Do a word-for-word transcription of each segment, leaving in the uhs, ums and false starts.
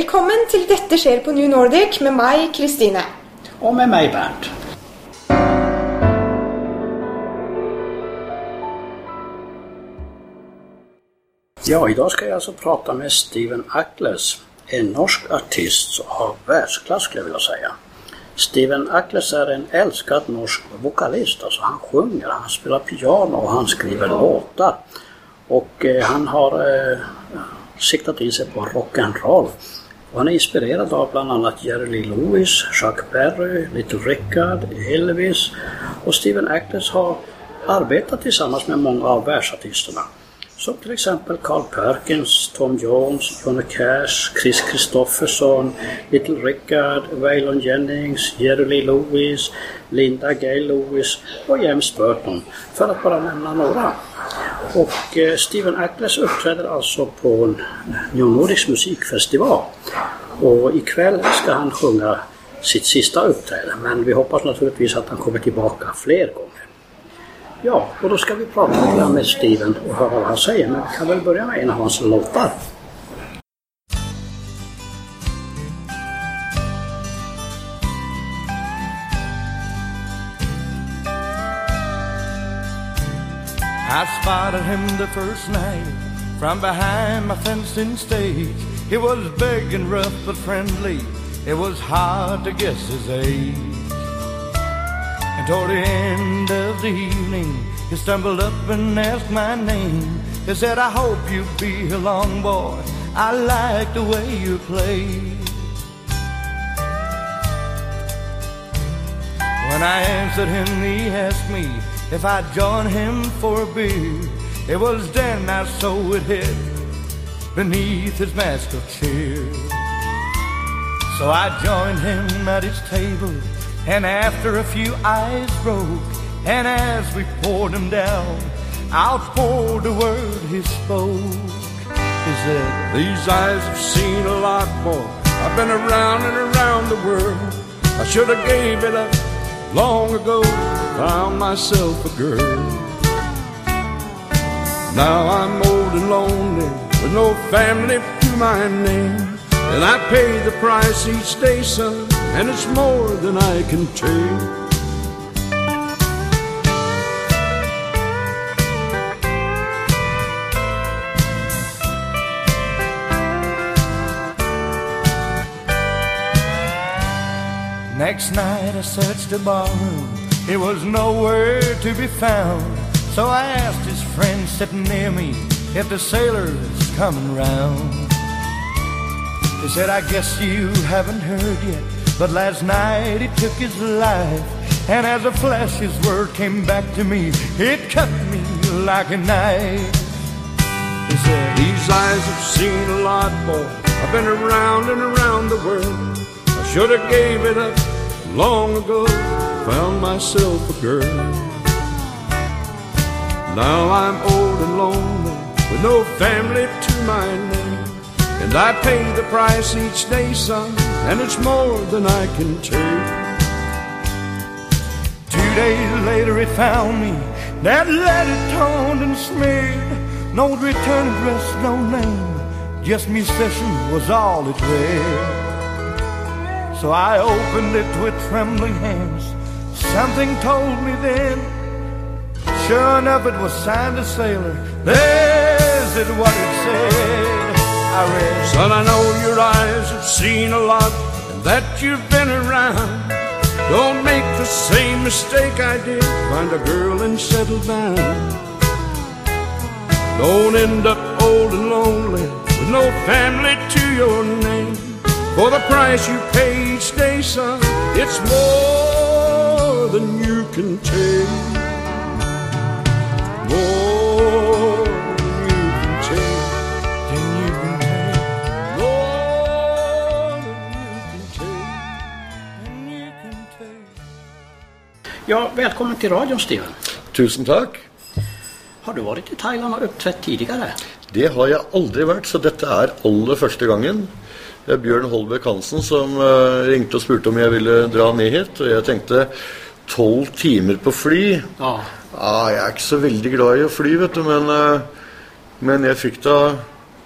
Velkommen til Dette skjer på New Nordic med mig, Kristine. Och med mig, Bernt. Ja, idag ska jag alltså prata med Steven Ackles, en norsk artist av världsklass skulle jag vilja säga. Steven Ackles är en älskad norsk vokalist, alltså han sjunger, han spelar piano och han skriver låtar. Och eh, han har eh, siktat in sig på rock'n'roll. Och han är inspirerad av bland annat Jerry Lee Lewis, Chuck Berry, Little Richard, Elvis. Och Steven Ackles har arbetat tillsammans med många av världsartisterna. Som till exempel Carl Perkins, Tom Jones, Johnny Cash, Chris Christopherson, Little Richard, Waylon Jennings, Jerry Lee Lewis, Linda Gay Lewis och James Burton, för att bara nämna några. Och eh, Steven Ackles uppträder alltså på en New Nordics musikfestival. Och ikväll ska han sjunga sitt sista uppträdande, men vi hoppas naturligtvis att han kommer tillbaka fler gånger. Ja, och då ska vi prata lite med Steven och höra vad han säger, men vi kan väl börja med en av hans låtar. I spotted him the first night from behind my fenced-in stage. He was big and rough but friendly. It was hard to guess his age. And toward the end of the evening, he stumbled up and asked my name. He said, I hope you'll be here long, boy. I like the way you play. When I answered him, he asked me if I'd join him for a beer. It was then I saw it hid beneath his mask of cheer. So I joined him at his table, and after a few eyes broke, and as we poured him down, out poured the word he spoke. He said, these eyes have seen a lot more. I've been around and around the world. I should have gave it up long ago, found myself a girl. Now I'm old and lonely with no family to my name, and I pay the price each day, son, and it's more than I can take. Next night I searched the barroom. He was nowhere to be found. So I asked his friend sitting near me if the sailor is coming round. He said, I guess you haven't heard yet, but last night he took his life. And as a flash his word came back to me, it cut me like a knife. He said, these eyes have seen a lot, boy. I've been around and around the world. I should have gave it up long ago, found myself a girl. Now I'm old and lonely with no family to my name, and I pay the price each day, son, and it's more than I can take. Two days later he found me, that letter torn and smeared. No return address, no name, just musician was all it read. So I opened it with trembling hands. Something told me then, sure enough it was signed a sailor. There's it what it said. I read, son, I know your eyes have seen a lot, and that you've been around. Don't make the same mistake I did, find a girl and settle down. Don't end up old and lonely with no family to your name. For the price you pay each day, son, it's more than you can take. More than you can take. Than you can take. More than you can take. Than you can take. Ja, välkommen till radion, Steven. Tusen tack. Har du varit i Thailand och uppträtt tidigare? Det har jag aldrig varit, så detta är allra första gången. Det är Björn Holbæk Hansen som uh, ringte och spurte om jag ville dra med hit, och jag tänkte tolv timer på fly. Ja. Ja, jag är inte så väldigt glad i att fly, vet du, men, uh, men jag fick då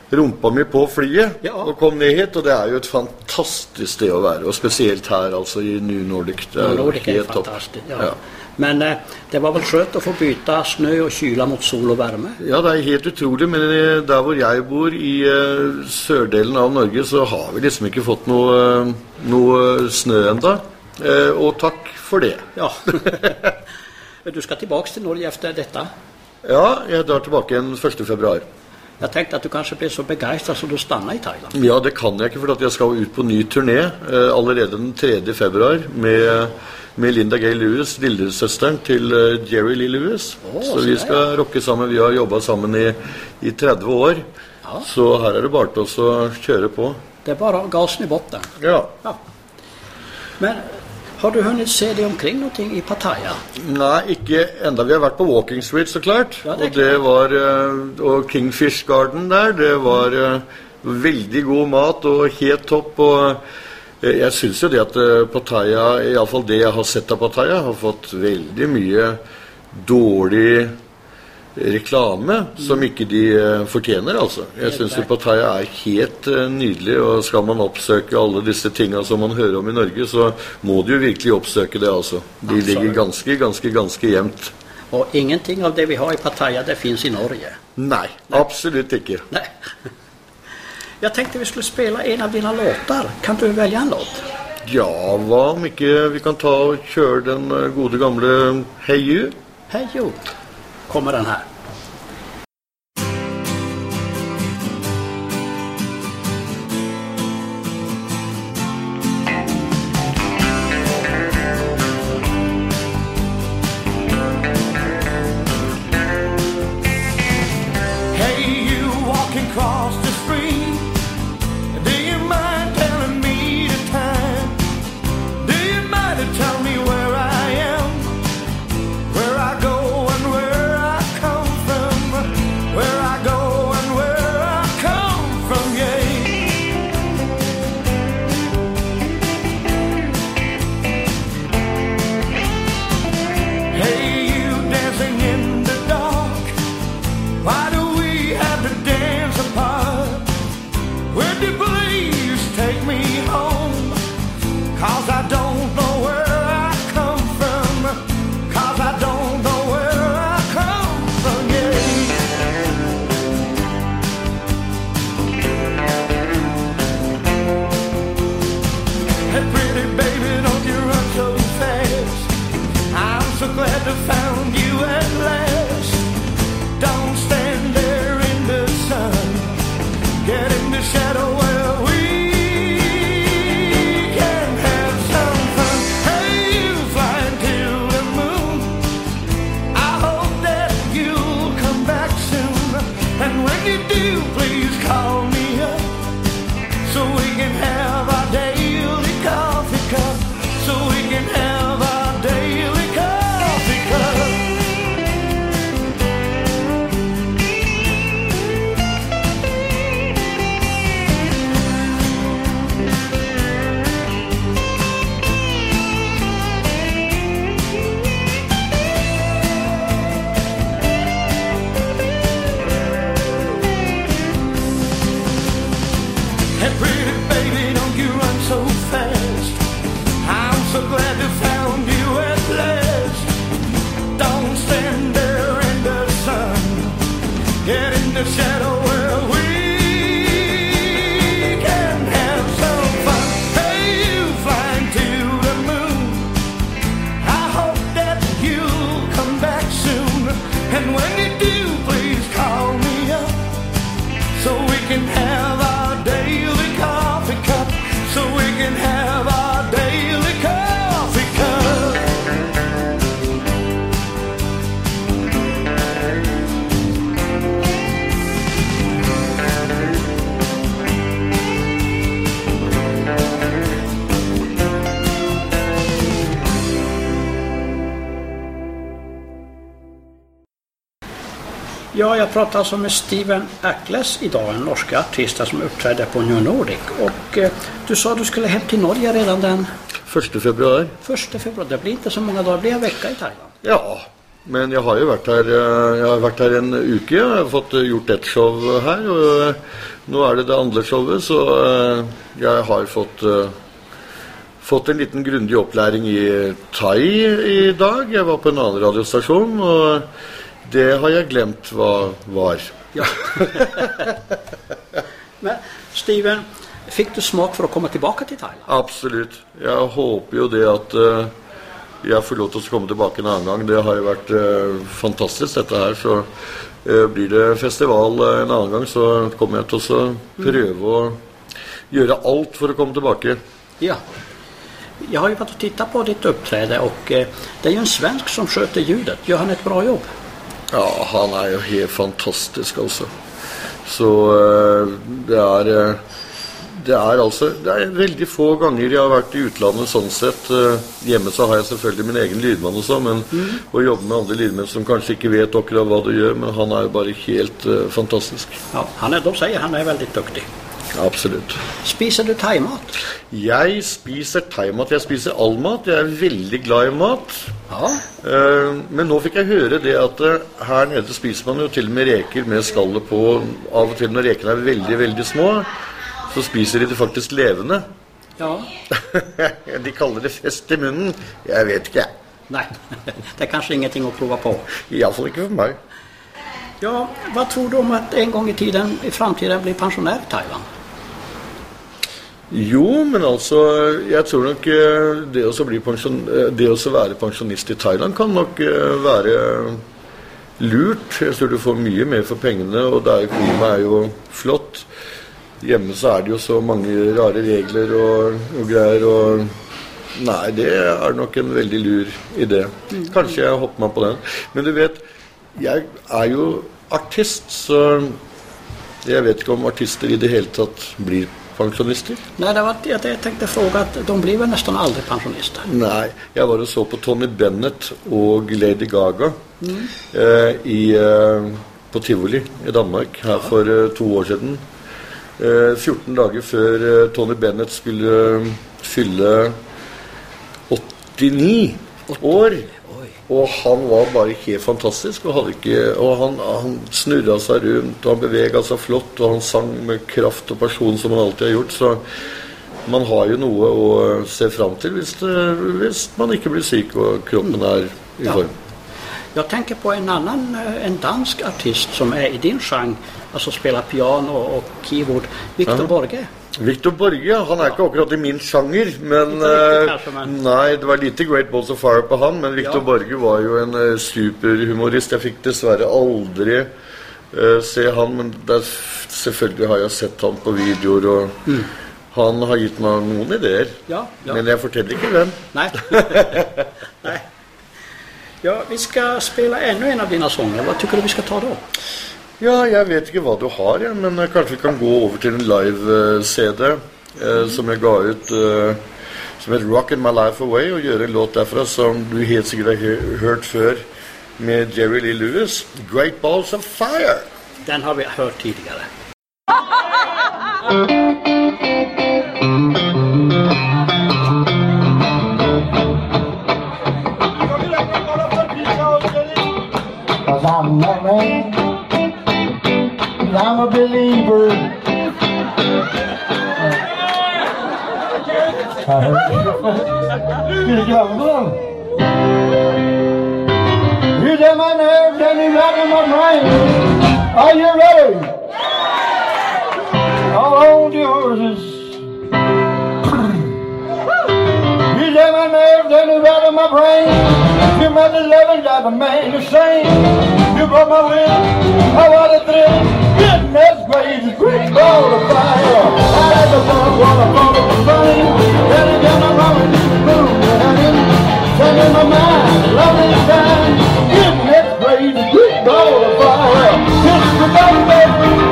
rumpa mi på flyet Ja. og kom ned hit, og det er jo et fantastisk sted å være, og spesielt her, altså i New Nordic. Det er Nordic er helt topp. fantastisk, ja. Ja. Men eh, det var vel skjønt å få byta snø og kyla mot sol og varme? Ja, det er helt utrolig, men i- der hvor jeg bor, i eh, sørdelen av Norge, så har vi liksom ikke fått noe, eh, noe snø enda. Eh, og takk for det. Ja. Du skal tilbake til Norge efter dette? Ja, jeg drar tilbake igjen første februar. Jeg tenkte at du kanskje ble så begeistret så du stannet i Thailand. Ja, det kan jeg ikke, for at jeg skal ut på ny turné eh, allerede den tredje februar med, med Linda Gay Lewis, lillesøsteren til eh, Jerry Lee Lewis. Åh, så så vi det, skal rocke sammen. Vi har jobbet sammen i, i tretti år. Ja. Så her er det bare til oss å kjøre på. Det er bare gasen i botten. Ja. Ja. Men har du hunnit se det omkring noe i Pattaya? Nei, ikke enda. Vi har vært på Walking Street, så klart. Ja, det er og det var eh, og Kingfish Garden der. Det var eh, veldig god mat og helt topp. Og eh, jeg synes jo det at eh, Pattaya, i alle fall det jeg har sett av Pattaya, har fått veldig mye dårlig reklame som ikke de eh, fortjener, altså. Jeg synes jo Pattaya er helt eh, nydelig, og skal man oppsøke alle disse tingene som man hører om i Norge, så må du jo virkelig oppsøke det, altså. De Absolutt. ligger ganske, ganske, ganske jevnt. Og ingenting av det vi har i Pattaya, det finnes i Norge. Nei, absolutt ikke. Nej. Jag tänkte vi skulle spela en av dina låtar. Kan du välja en låt? Ja, hva om ikke vi kan ta og kjøre den eh, gode gamle Hey You? Hej jo. Kommer den här. Hey, you walking across the street. Do you mind telling me the time? Do you mind to tell me where I am? Where I go and where I come from? Where I go and where I come from, yeah. Hey, you dancing in the dark. Why do we have to dance apart? Where do please take me home? 'Cause I don't know where I come from. 'Cause I don't know where I come from, yeah. Hey, pretty baby, don't you run so fast. I'm so glad to found you at last. Don't stand there in the sun. Get in the shadow where we can have some fun. Hey, you flying to the moon. I hope that you'll come back soon. And when you do, please call me up so we can have our daily coffee cup. So we can have our daily coffee cup. Hey, pretty baby, don't you run so fast. I'm so glad to found you at last. Don't stand there in the sun. Get in the shadow where we can have some fun. Hey, you flying to the moon. I hope that you'll come back soon. And when you do, please call me up so we can have our daily coffee cup. So we can have our daily coffee cup. Ja, jag pratar alltså med Steven Ackles idag, en norsk artist som uppträdde på New Nordic. Och eh, du sa att du skulle hem till Norge redan den første februar. första februari. Det blir inte så många dagar, det blir en vecka i Thailand. Ja, Men jeg har jo vært her, jeg har vært her en uke, jeg har fått gjort et show her, og nå er det det andre showet, så jeg har fått, fått en liten grundig opplæring i thai i dag. Jeg var på en annen radiostasjon, og det har jeg glemt hva var. Ja. Men Steven, fikk du smak for å komme tilbake til Thailand? Absolutt. Jeg håper jo det at uh, jeg får lov til å komme tilbake en annen gang. Det har jo vært uh, fantastisk dette her, så uh, blir det festival uh, en annen gang, så kommer jeg til å prøve å gjøre alt for å komme tilbake. Ja. Jag har ju varit och tittat på ditt uppträde och uh, det är ju en svensk som sköter ljudet. Gör han ett bra jobb? Ja, han er jo helt fantastisk altså. Så uh, det er uh, det er altså det er veldig få ganger jeg har vært i utlandet sånn sett. Uh, hjemme så har jeg selvfølgelig min egen lydmann og så, men mm. å jobbe med andre lydmenn som kanskje ikke vet akkurat hva du gjør, men han er jo bare helt uh, fantastisk. Ja, han er, de sier han er veldig dyktig. Absolutt. Spiser du thaimat? Jeg spiser thaimat. Jeg spiser all mat. Jeg er veldig glad i mat. Ja. Uh, men nå fikk jeg høre det at uh, her nede spiser man jo til og med reker med skallet på. Av og til når rekene er veldig, veldig små, så spiser de det faktisk levende. Ja. De kaller det fest i munnen. Jeg vet ikke. Nei, det er kanskje ingenting å prøve på. I alle fall ikke for meg. Ja, hva tror du om at en gang i tiden, i fremtiden, blir pensjonær i Thailand? Jo, men altså, jeg tror nok det å, bli pensjon, det å være pensjonist i Thailand kan nok være lurt. Jeg tror du får mye mer for pengene, og der klimaet er jo flott. Hjemme så er det jo så mange rare regler og, og greier, og nei, det er nok en veldig lur idé. Kanskje jeg hopper meg på den. Men du vet, jeg er jo artist, så jeg vet ikke om artister i det hele tatt blir pensjonister. Nej, det var det jag tänkte fråga, att de blir väl nästan aldrig pensionister. Nej, jag var och så på Tony Bennett och Lady Gaga mm. eh, i, eh, på Tivoli i Danmark här ja. för eh, två år sedan. Eh, fjorton dagar för eh, Tony Bennett skulle eh, fylla åttionio år. Og han var bare helt fantastisk, og, hadde ikke, og han, han snurret seg rundt, og han beveget seg flott, og han sang med kraft og passion som han alltid har gjort, så man har jo noe å se fram til hvis, det, hvis man ikke blir syk og kroppen er i ja. form. Jag tänker på en annan, en dansk artist som är i din genre, alltså spelar piano och keyboard, Victor ja. Borge. Victor Borge, han er ikke akkurat i min sjanger, men, uh, nei, det var lite Great Balls of Fire på han, men Victor ja. Borge var jo en uh, superhumorist. Jeg fikk dessverre aldri uh, se han, men der, selvfølgelig har jeg sett han på videoer, og mm. han har gitt meg noen ideer, ja, ja. men jeg forteller ikke hvem. Nei. Nei. Ja, vi skal spille ännu en av dina sånger. Vad tycker du vi skal ta då? Ja, jeg vet ikke hva du har, ja, men kanskje vi kan gå over til en live-C D eh, som jeg ga ut eh, som heter Rockin' My Life Away, og gjøre en låt derfra som du helt sikkert har hørt før med Jerry Lee Lewis, Great Balls of Fire. Den har vi hørt tidligere. I'm a man, I'm a believer. You get my nerves and you got in my brain. Are you ready? All on the horses. You get my nerves and you got in my brain. You made the living got the man to sing. You brought my will, I want a thrill. Goodness gracious, great ball of fire. I had the fun, wanna fall it was funny. Then again my mama used to move me, honey. Send in my mind, lovely time. Goodness gracious, great ball of fire. Kiss the baby.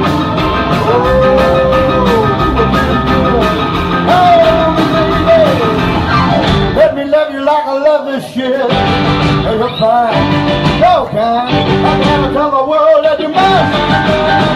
Oh, baby. Let me love you like I love this shit. You're fine, so kind. I can never tell the world that you're mine.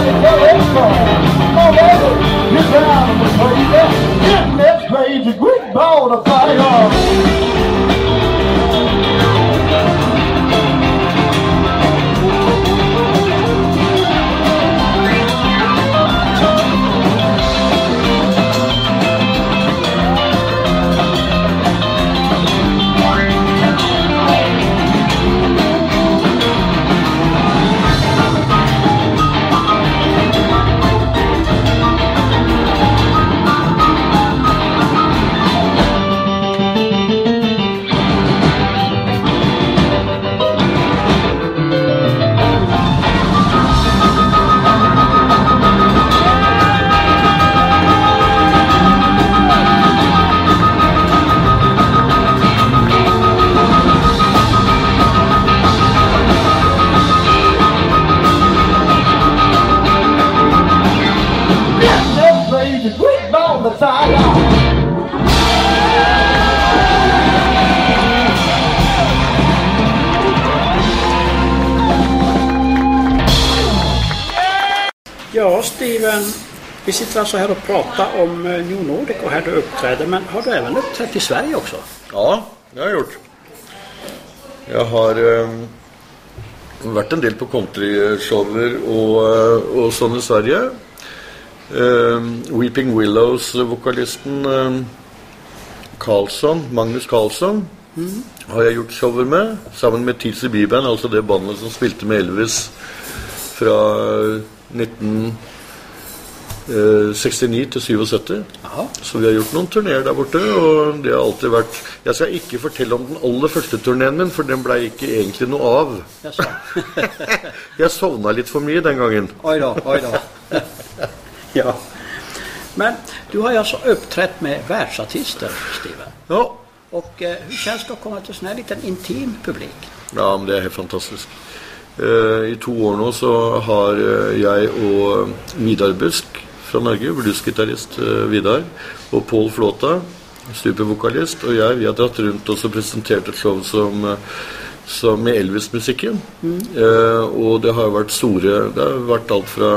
Ja, Steven, vi sitter alltså här och pratar om New Nordic och här du uppträder, men har du även uppträtt i Sverige också? Ja, det har jag gjort. Jag har eh, varit en del på countryshower och, och sånn i Sverige. Eh, Weeping Willows vokalisten eh, Karlsson, Magnus Karlsson, mm. har jeg gjort shower med, sammen med T C B Band, altså det bandet som spilte med Elvis fra nitten sekstini til syttisju. Aha. Så vi har gjort noen turnéer der borte, og det har alltid vært... Jeg skal ikke fortelle om den aller første turneen min, for den ble ikke egentlig noe av. Jeg sovnet litt for mye den gangen. Oj då, oj då. Ja. Men du har ju alltså uppträtt med världsartister, Steven. Ja. Och eh, hur känns det att komma till en sån här liten intim publik? Ja, men det är helt fantastiskt. Uh, I to år nå så har uh, jeg og Vidar Busk fra Norge, bluesgitarrist uh, Vidar, og Paul Flåta, supervokalist, og jeg, vi har dratt rundt og så presentert et show som, uh, som med Elvis-musikken. Mm. Uh, og det har vært store, det har vært alt fra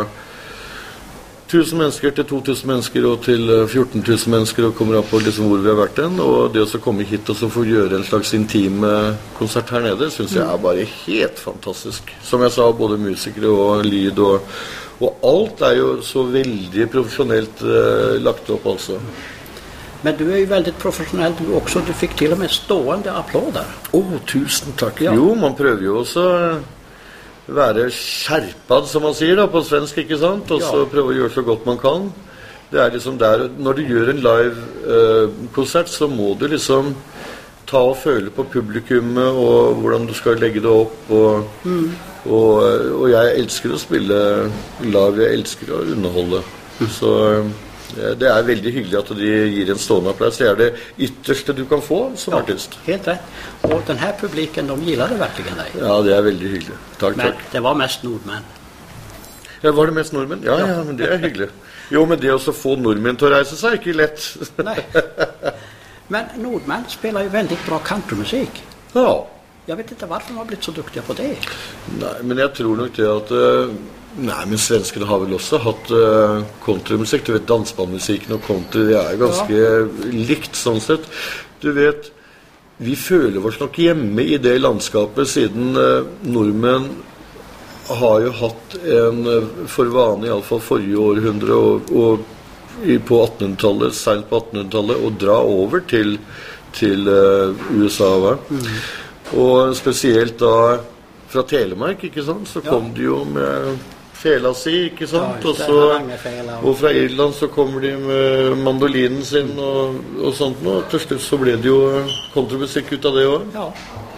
tusen mennesker til to tusen mennesker og til fjorten tusen mennesker, og kommer opp på liksom hvor vi har vært den, og det å komme hit og så få gjøre en slags intim konsert her nede, synes jeg er bare helt fantastisk. Som jeg sa, både musikere og lyd, og, og alt er jo så veldig professionellt eh, lagt opp altså. Men du är ju väldigt professionell du också, du fick till och med stående applåder. Åh, oh, tusen tack. Ja. Jo, man prøver jo også være skjerpad, som man sier da, på svensk, ikke sant? Og så ja. Prøve å gjøre så godt man kan. Det er liksom der, når du gjør en live eh, konsert, så må du liksom ta og føle på publikummet, og hvordan du skal legge det opp, og, mm. og, og jeg elsker å spille live, jeg elsker å underholde. Mm. Så det er veldig hyggelig at de gir en stående applaus. Det er det ytterste du kan få som ja, artist. Helt rätt. Och den här publiken, de gillade verkligen dig. Ja, det är väldigt hyggligt. Tack, men tack. Det var mest nordmän. Ja, var det mest nordmän? Ja, ja, ja, men det är hyggligt. Jo, men det också få nordmän till att resa sig är inte lätt. Nej. Men nordmän spelar ju väldigt bra countrymusik. Ja. Jag vet inte varför de har blivit så duktiga på det. Nej, men jag tror nog det att... Uh, nej, men svenskarna har väl också haft uh, countrymusik. Du vet, dansbandmusiken och country är ganska ja. likt sånt sett. Du vet, vi føler oss nok hjemme i det landskapet siden uh, nordmenn har jo hatt en uh, for vane, i alle fall forrige århundre og, og i, på attenhundretallet, sent på attenhundretallet, å dra over til, til uh, U S A. Va? Mm. Og spesielt da fra Telemark, ikke sant, så kom ja. de jo med fela si, ikke sant, ja, og, så, og fra Irland så kommer de med mandolinen sin og, og sånt nå, og til slutt så ble det jo countrymusikk ut av det også. Ja.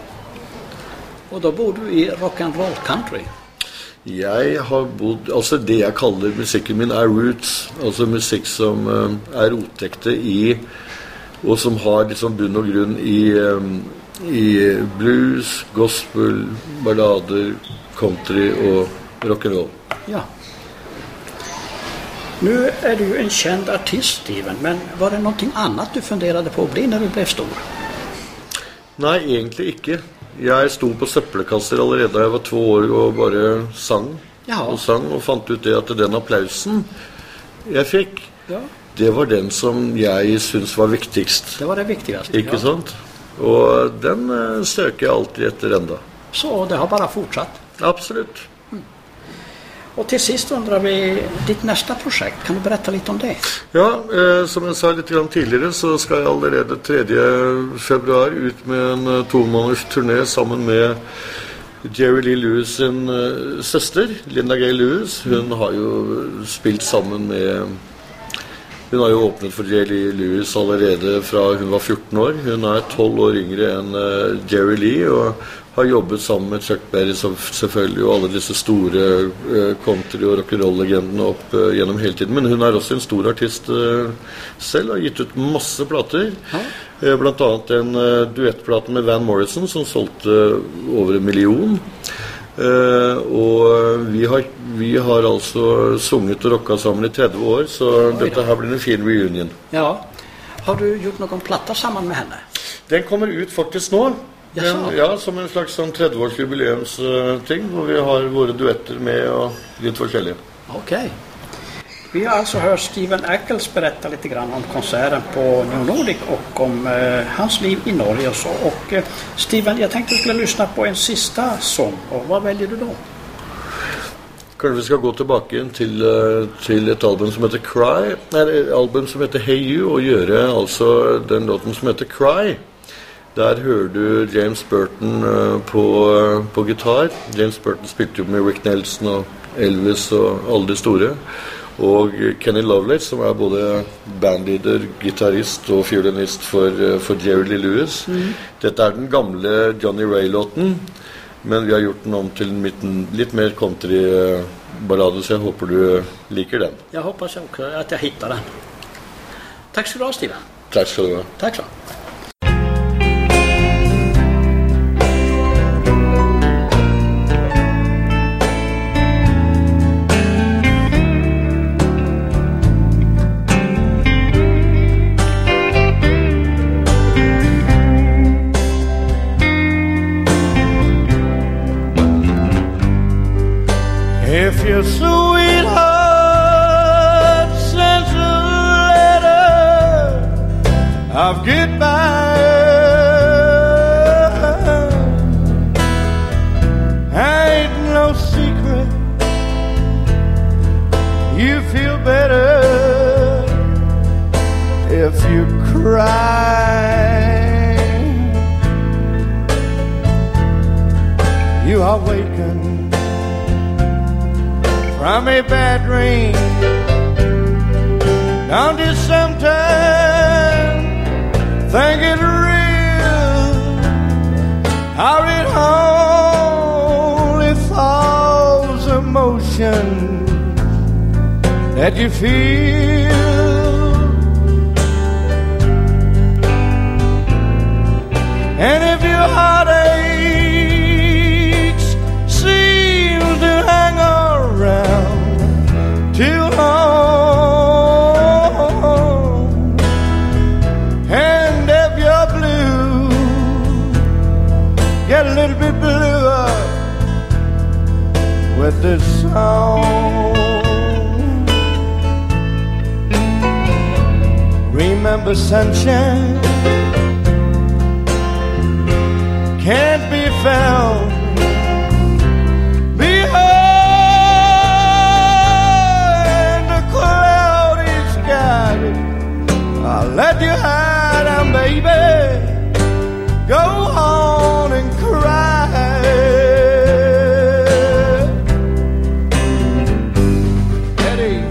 Og da bor du i rock'n'roll country? Jeg har bodd, altså det jeg kaller musikken min er roots, altså musikk som uh, er rotekte i, og som har liksom bunn og grunn i, um, i blues, gospel, ballader, country og rock'n'roll. Ja. Nu är du en känd artist, Steven, men var det någonting annat du funderade på att bli när du blev stor? Nej, egentligen inte. Jeg stod på søppelkasser allerede da jeg var två år og bare sang. Ja. og sang, og fant ut det at den applausen jeg fikk, Ja. det var den som jeg synes var viktigst. Det var det viktigaste. Ikke ja. sant? Og den eh, søker jeg alltid etter enda. Så det har bara fortsatt. Absolutt. Och till sist undrar vi ditt nästa projekt. Kan du berätta lite om det? Ja, eh, som jeg sa litt grann tidligere, så skal jeg allerede tredje februar ut med en uh, to måneders turné sammen med Jerry Lee Lewis sin uh, søster, Linda Gay Lewis. Hun har jo spilt sammen med Hun har jo åpnet for Jerry Lee Lewis allerede fra hun var fjorten år. Hun er tolv år yngre enn uh, Jerry Lee, og har jobbet sammen med Chuck Berry selvfølgelig, og alle disse store uh, country- og rock'n'roll-legendene opp uh, gjennom hele tiden. Men hun er også en stor artist uh, selv, har gitt ut masse plater. Ja. Uh, blant annet en uh, duettplate med Van Morrison som solgte uh, over en million. Uh, og vi har, vi har altså sunget og rocka sammen i tretti år, så Oi, dette her blir en fin reunion. Ja. Har du gjort noen platter sammen med henne? Den kommer ut faktisk nå. Men, ja, som en slags sånn tretti-års jubileumsting, hvor vi har våre duetter med och litt forskjellig. Okej. Okay. Vi har alltså hört Steven Ackles berätta lite grann om konserten på New Nordic och om eh, hans liv i Norge och så. Och eh, Steven, jag tänkte att du skulle lyssna på en sista sång. Och vad väljer du då? Kanskje vi skal gå tilbake igjen til, til et album som heter Cry, nei, et album som heter Hey You, og gjøre altså den låten som heter Cry. Der hører du James Burton uh, på, uh, på gitar. James Burton spilte jo med Rick Nelson og Elvis og alle de store. Og Kenny Loveless, som er både bandleader, gitarist og fiolinist for, uh, for Jerry Lee Lewis. Mm. Dette er den gamle Johnny Ray-låten, men vi har gjort den om til en litt mer country-ballade, så jeg håper du liker den. Jeg håper jeg også at jeg hittar den. Takk skal du ha, Steven. Takk skal du ha. Takk skal du ha. If your sweetheart sends a letter of goodbye, ain't no secret, you feel better if you cry. You are wakened from a bad dream. Don't you sometimes think it real, how it only falls emotion that you feel? And if your heartaches seem to hang around too long, and if you're blue, get a little bit bluer with this song. Remember, sunshine can't be found let you hide them, baby. Go on and cry. Eddie.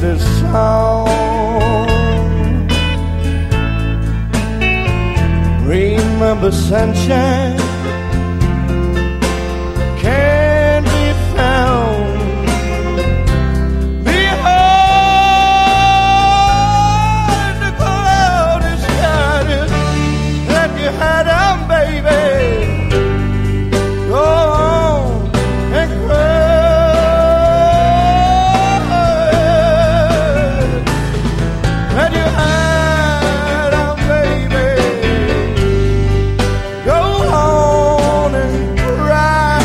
this song. Remember sunshine can be found behind the cloudy skies that you had on, baby. Go on and cry that you had on, baby. Go on and cry.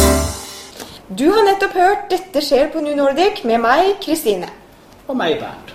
Du har nettopp hørt Dette skjer på New Nordic med meg, Kristine. Og meg, Bernt.